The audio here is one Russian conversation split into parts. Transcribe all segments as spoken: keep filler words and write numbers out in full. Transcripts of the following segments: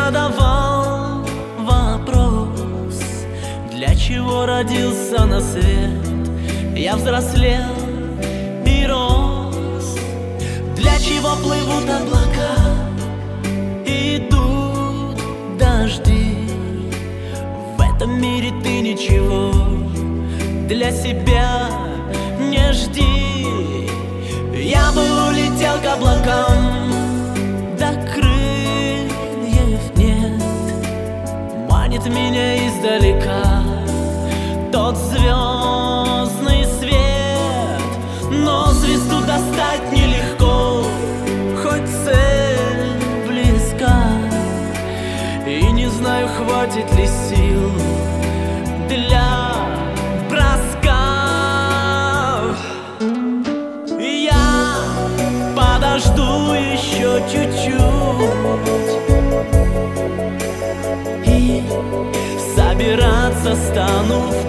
задавал вопрос, для чего родился на свет. Я взрослел и рос. Для чего плывут облака, идут дожди. В этом мире ты ничего для себя не жди. Я бы улетел к облакам, да крыльев нет. Манит меня издалека тот звездный свет. Но звезду достать нелегко, хоть цель близка. И не знаю, хватит ли сил для броска. Я подожду еще чуть-чуть и собираться стану в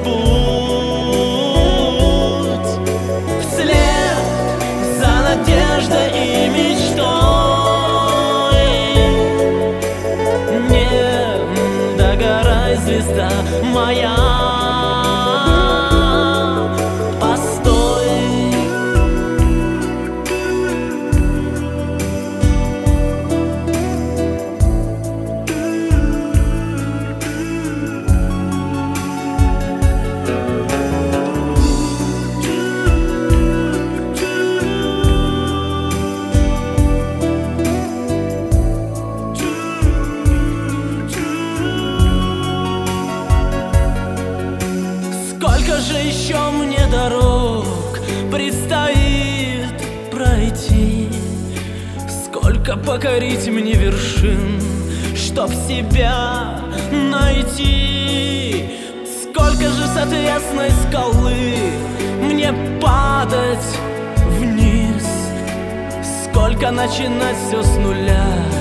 путь, вслед за надеждой и мечтой. Не догорай, звезда моя, сколько же еще мне дорог предстоит пройти, сколько покорить мне вершин, чтоб себя найти. Сколько же с отвесной скалы мне падать вниз, сколько начинать все с нуля,